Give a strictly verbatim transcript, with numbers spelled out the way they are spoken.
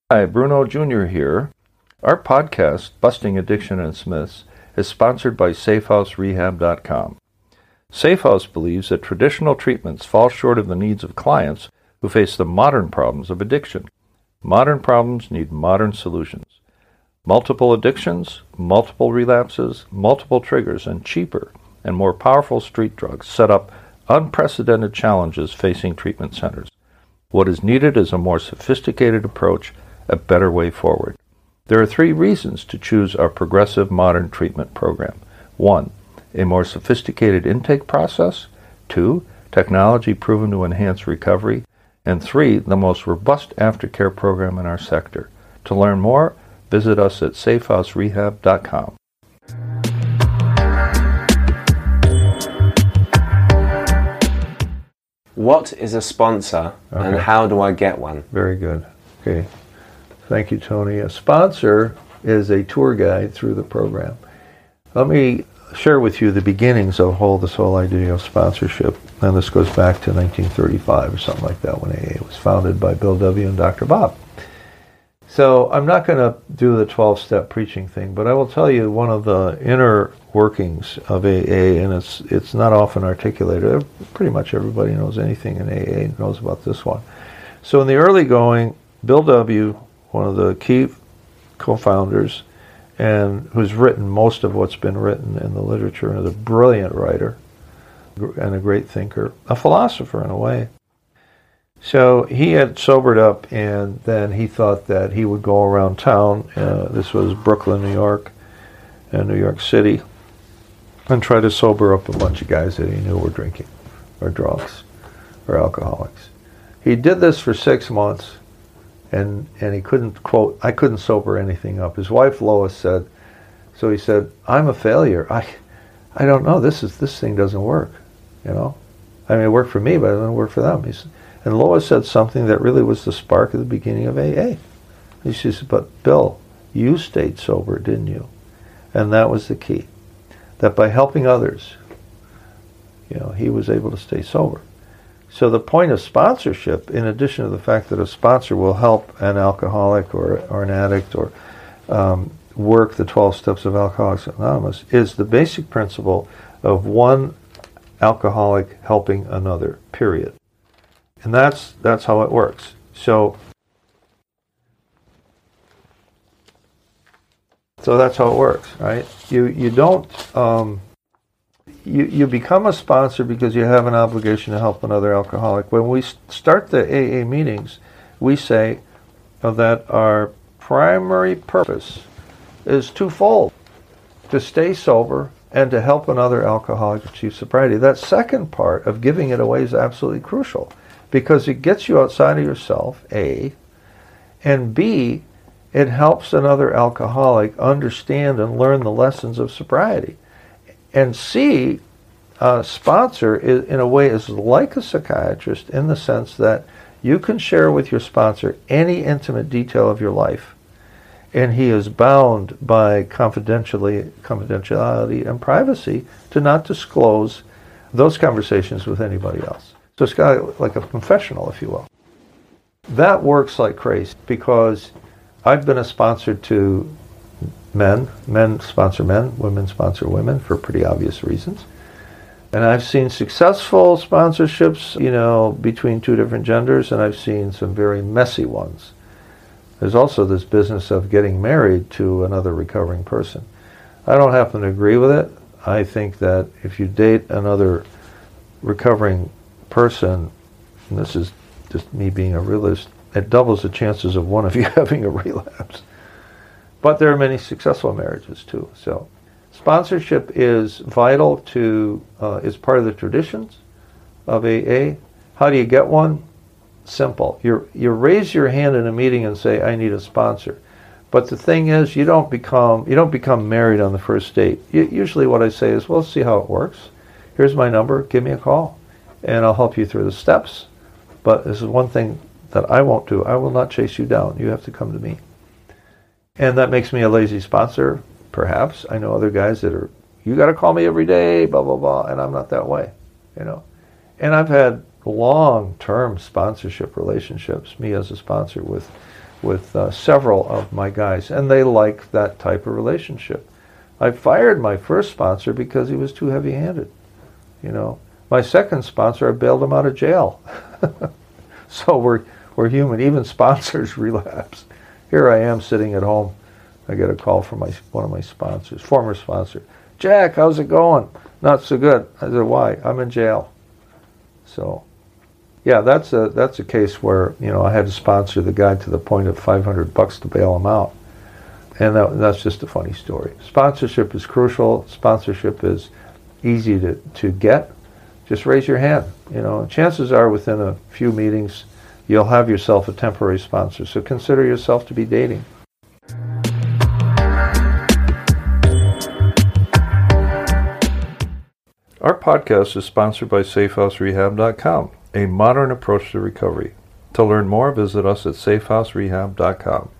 Hi, Bruno Junior here. Our podcast, Busting Addiction and Smiths, is sponsored by safe house rehab dot com. Safehouse believes that traditional treatments fall short of the needs of clients who face the modern problems of addiction. Modern problems need modern solutions. Multiple addictions, multiple relapses, multiple triggers, and cheaper and more powerful street drugs set up unprecedented challenges facing treatment centers. What is needed is a more sophisticated approach, a better way forward. There are three reasons to choose our progressive modern treatment program. One, a more sophisticated intake process. Two, technology proven to enhance recovery. And three, the most robust aftercare program in our sector. To learn more, visit us at safe house rehab dot com. What is a sponsor, okay, and how do I get one? Very good. Okay. Thank you, Tony. A sponsor is a tour guide through the program. Let me share with you the beginnings of whole, this whole idea of sponsorship. And this goes back to nineteen thirty-five or something like that when A A was founded by Bill W. and Doctor Bob. So I'm not going to do the twelve-step preaching thing, but I will tell you one of the inner workings of A A, and it's it's not often articulated. Pretty much everybody knows anything in A A knows about this one. So in the early going, Bill W., one of the key co-founders, and who's written most of what's been written in the literature, and is a brilliant writer and a great thinker, a philosopher in a way. So he had sobered up, and then he thought that he would go around town, uh, this was Brooklyn, New York, and New York City, and try to sober up a bunch of guys that he knew were drinking, or drunks, or alcoholics. He did this for six months, and and he couldn't, quote, I couldn't sober anything up. His wife Lois said, so he said, I'm a failure. I I don't know, this is this thing doesn't work, you know. I mean, it worked for me, but it doesn't work for them. He's, and Lois said something that really was the spark of the beginning of A A. He says, but Bill, you stayed sober, didn't you? And that was the key. That by helping others, you know, he was able to stay sober. So the point of sponsorship, in addition to the fact that a sponsor will help an alcoholic or, or an addict or um, work the twelve steps of Alcoholics Anonymous, is the basic principle of one alcoholic helping another, period. And that's that's how it works. So, so that's how it works, right? You you don't um, you you become a sponsor because you have an obligation to help another alcoholic. When we start the A A meetings, we say that our primary purpose is twofold: to stay sober and to help another alcoholic achieve sobriety. That second part of giving it away is absolutely crucial, because it gets you outside of yourself, A, and B, it helps another alcoholic understand and learn the lessons of sobriety. And C, a sponsor is, in a way, is like a psychiatrist in the sense that you can share with your sponsor any intimate detail of your life, and he is bound by confidentially, confidentiality and privacy to not disclose those conversations with anybody else. So it's kind of like a confessional, if you will. That works like crazy, because I've been a sponsor to men. Men sponsor men, women sponsor women for pretty obvious reasons. And I've seen successful sponsorships, you know, between two different genders, and I've seen some very messy ones. There's also this business of getting married to another recovering person. I don't happen to agree with it. I think that if you date another recovering person, and this is just me being a realist, it doubles the chances of one of you having a relapse. But there are many successful marriages too. So sponsorship is vital to, uh, is part of the traditions of A A. How do you get one? Simple. You you raise your hand in a meeting and say, I need a sponsor. But the thing is, you don't become you don't become married on the first date. You, usually what I say is, well, let's see how it works. Here's my number, give me a call, and I'll help you through the steps. But this is one thing that I won't do. I will not chase you down. You have to come to me. And that makes me a lazy sponsor, perhaps. I know other guys that are, you got to call me every day, blah, blah, blah, and I'm not that way, you know. And I've had long-term sponsorship relationships, me as a sponsor, with with uh, several of my guys, and they like that type of relationship. I fired my first sponsor because he was too heavy-handed. You know, my second sponsor, I bailed him out of jail. So we're we're human. Even sponsors relapse. Here I am sitting at home. I get a call from my one of my sponsors, former sponsor. Jack, how's it going? Not so good. I said, why? I'm in jail. So, yeah, that's a that's a case where, you know, I had to sponsor the guy to the point of five hundred bucks to bail him out. And that, that's just a funny story. Sponsorship is crucial. Sponsorship is easy to, to get. Just raise your hand. You know, chances are within a few meetings, you'll have yourself a temporary sponsor. So consider yourself to be dating. Our podcast is sponsored by Safe House Rehab dot com, a modern approach to recovery. To learn more, visit us at Safe House Rehab dot com.